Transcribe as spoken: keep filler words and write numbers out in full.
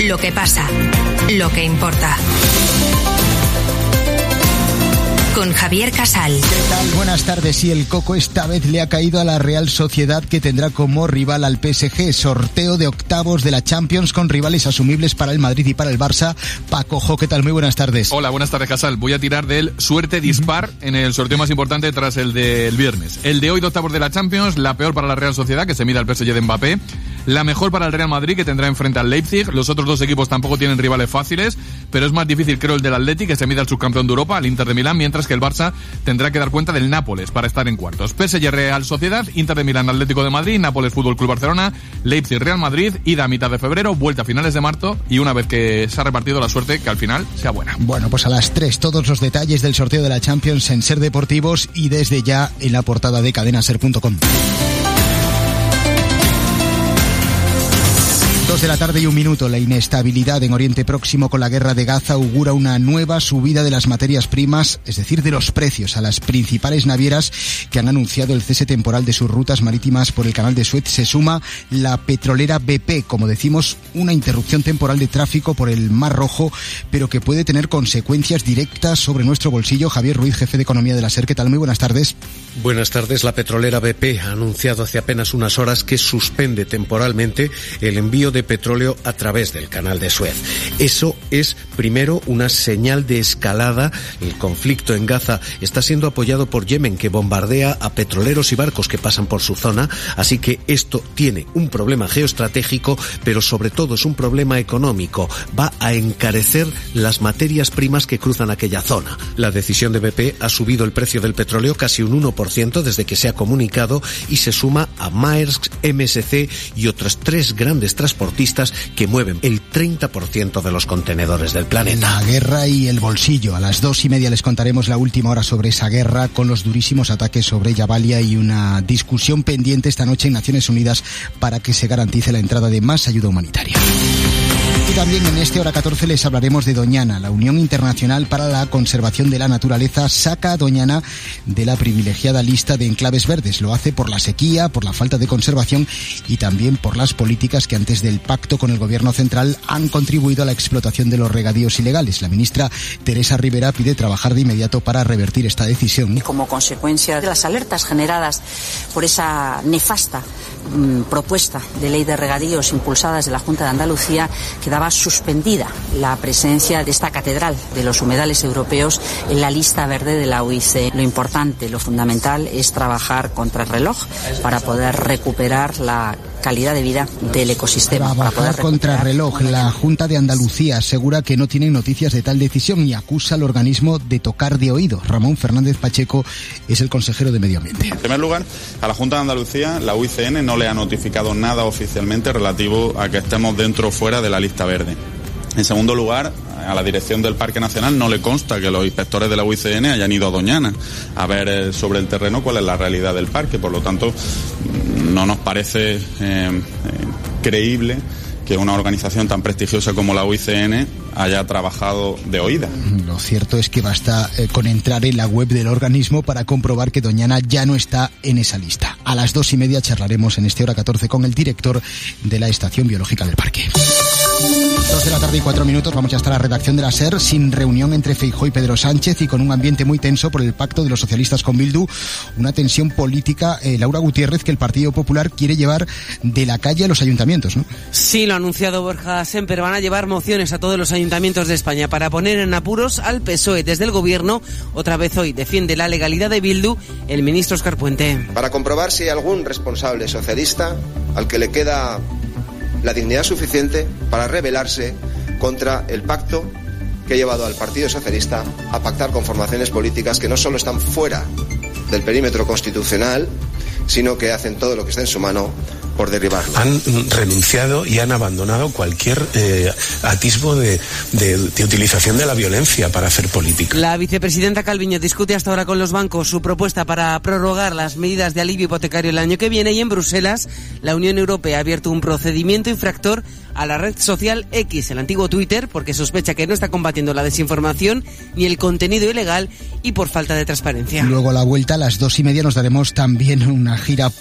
Lo que pasa, lo que importa. Con Javier Casal. ¿Qué tal? Buenas tardes. Y el coco esta vez le ha caído a la Real Sociedad, que tendrá como rival al P S G. Sorteo de octavos de la Champions con rivales asumibles para el Madrid y para el Barça. Paco Jo, ¿qué tal? Muy buenas tardes. Hola, buenas tardes, Casal. Voy a tirar del suerte dispar en el sorteo más importante tras el del viernes. El de hoy de octavos de la Champions, la peor para la Real Sociedad, que se mide al P S G de Mbappé. La mejor para el Real Madrid, que tendrá enfrente al Leipzig. Los otros dos equipos tampoco tienen rivales fáciles, pero es más difícil, creo, el del Atleti, que se mide al subcampeón de Europa, al Inter de Milán, mientras que el Barça tendrá que dar cuenta del Nápoles para estar en cuartos. P S G Real Sociedad, Inter de Milán Atlético de Madrid, Nápoles Fútbol Club Barcelona, Leipzig Real Madrid, ida a mitad de febrero, vuelta a finales de marzo, y una vez que se ha repartido la suerte, que al final sea buena. Bueno, pues a las tres todos los detalles del sorteo de la Champions en Ser Deportivos y desde ya en la portada de cadena ser punto com. Dos de la tarde y un minuto. La inestabilidad en Oriente Próximo con la guerra de Gaza augura una nueva subida de las materias primas, es decir, de los precios a las principales navieras que han anunciado el cese temporal de sus rutas marítimas por el canal de Suez. Se suma la petrolera B P, como decimos, una interrupción temporal de tráfico por el Mar Rojo, pero que puede tener consecuencias directas sobre nuestro bolsillo. Javier Ruiz, jefe de Economía de la SER, ¿qué tal? Muy buenas tardes. Buenas tardes. La petrolera B P ha anunciado hace apenas unas horas que suspende temporalmente el envío de petróleo a través del canal de Suez. Eso es, primero, una señal de escalada. El conflicto en Gaza está siendo apoyado por Yemen, que bombardea a petroleros y barcos que pasan por su zona, así que esto tiene un problema geoestratégico, pero sobre todo es un problema económico. Va a encarecer las materias primas que cruzan aquella zona. La decisión de B P ha subido el precio del petróleo casi un uno por ciento desde que se ha comunicado y se suma a Maersk, M S C y otros tres grandes transportistas que mueven el treinta por ciento de los contenedores del planeta. La guerra y el bolsillo. A las dos y media les contaremos la última hora sobre esa guerra, con los durísimos ataques sobre Jabalia y una discusión pendiente esta noche en Naciones Unidas para que se garantice la entrada de más ayuda humanitaria. Y también en este hora catorce les hablaremos de Doñana. La Unión Internacional para la Conservación de la Naturaleza saca a Doñana de la privilegiada lista de enclaves verdes. Lo hace por la sequía, por la falta de conservación y también por las políticas que antes del pacto con el gobierno central han contribuido a la explotación de los regadíos ilegales. La ministra Teresa Rivera pide trabajar de inmediato para revertir esta decisión. Y como consecuencia de las alertas generadas por esa nefasta mmm, propuesta de ley de regadíos impulsada desde la Junta de Andalucía, quedaba suspendida la presencia de esta catedral de los humedales europeos en la lista verde de la O I C E. Lo importante, lo fundamental es trabajar contra el reloj para poder recuperar la calidad de vida del ecosistema. Trabajar contra el reloj. La Junta de Andalucía asegura que no tienen noticias de tal decisión y acusa al organismo de tocar de oído. Ramón Fernández Pacheco es el consejero de Medio Ambiente. En primer lugar, a la Junta de Andalucía, la U I C N no le ha notificado nada oficialmente relativo a que estemos dentro o fuera de la lista verde. En segundo lugar, a la dirección del Parque Nacional no le consta que los inspectores de la U I C N hayan ido a Doñana a ver eh, sobre el terreno cuál es la realidad del parque. Por lo tanto, no nos parece eh, eh, creíble que una organización tan prestigiosa como la U I C N haya trabajado de oída. Lo cierto es que basta eh, con entrar en la web del organismo para comprobar que Doñana ya no está en esa lista. A las dos y media charlaremos en este hora catorce con el director de la Estación Biológica del Parque. Dos de la tarde y cuatro minutos, vamos ya hasta la redacción de la SER, sin reunión entre Feijóo y Pedro Sánchez y con un ambiente muy tenso por el pacto de los socialistas con Bildu, una tensión política, eh, Laura Gutiérrez, que el Partido Popular quiere llevar de la calle a los ayuntamientos, ¿no? Sí, lo ha anunciado Borja Semper, van a llevar mociones a todos los ayuntamientos de España para poner en apuros al P S O E. Desde el gobierno, otra vez hoy, defiende la legalidad de Bildu el ministro Óscar Puente. Para comprobar si hay algún responsable socialista al que le queda la dignidad suficiente para rebelarse contra el pacto que ha llevado al Partido Socialista a pactar con formaciones políticas que no solo están fuera del perímetro constitucional, sino que hacen todo lo que está en su mano por derribarlo. Han renunciado y han abandonado cualquier eh, atisbo de, de, de utilización de la violencia para hacer política. La vicepresidenta Calviño discute hasta ahora con los bancos su propuesta para prorrogar las medidas de alivio hipotecario el año que viene, y en Bruselas la Unión Europea ha abierto un procedimiento infractor a la red social X, el antiguo Twitter, porque sospecha que no está combatiendo la desinformación ni el contenido ilegal y por falta de transparencia. Luego a la vuelta a las dos y media nos daremos también una gira